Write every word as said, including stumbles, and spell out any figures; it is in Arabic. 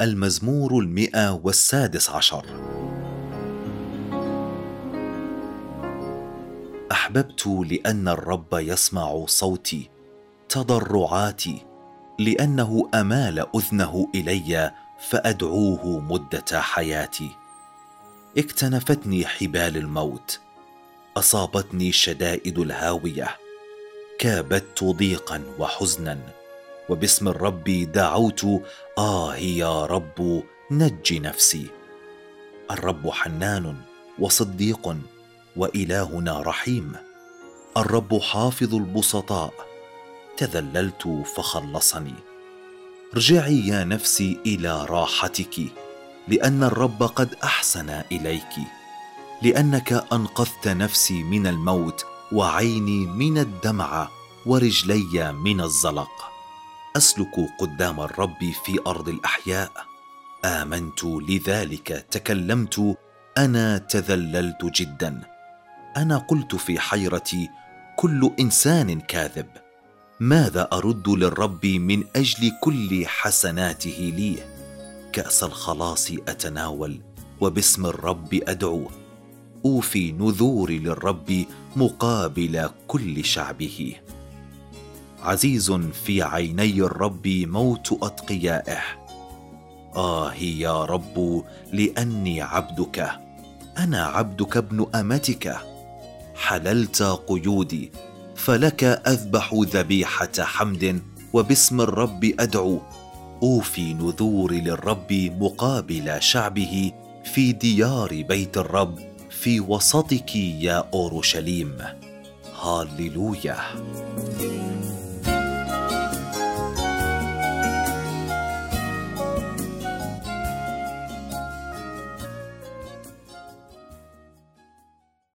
المزمور المئة والسادس عشر. أحببت لأن الرب يسمع صوتي، تضرعاتي، لأنه أمال أذنه إلي فأدعوه مدة حياتي. اكتنفتني حبال الموت، أصابتني شدائد الهاوية، كابدت ضيقا وحزنا، وباسم الرب دعوت، آه يا رب نج نفسي. الرب حنان وصديق وإلهنا رحيم، الرب حافظ البسطاء، تذللت فخلصني. ارجعي يا نفسي إلى راحتك، لأن الرب قد أحسن إليك، لأنك أنقذت نفسي من الموت، وعيني من الدمع، ورجلي من الزلق. أسلك قدام الرب في أرض الأحياء، آمنت لذلك تكلمت، أنا تذللت جدا. أنا قلت في حيرتي: كل إنسان كاذب. ماذا أرد للرب من أجل كل حسناته لي؟ كأس الخلاص أتناول، وباسم الرب أدعو، أوفي نذوري للرب مقابل كل شعبه. عزيز في عيني الرب موت أتقيائه. آه يا رب لأني عبدك، أنا عبدك ابن أمتك. حللت قيودي، فلك أذبح ذبيحة حمد، وباسم الرب أدعو، أوفي نذوري للرب مقابل شعبه، في ديار بيت الرب، في وسطك يا أورشليم. هاليلويا.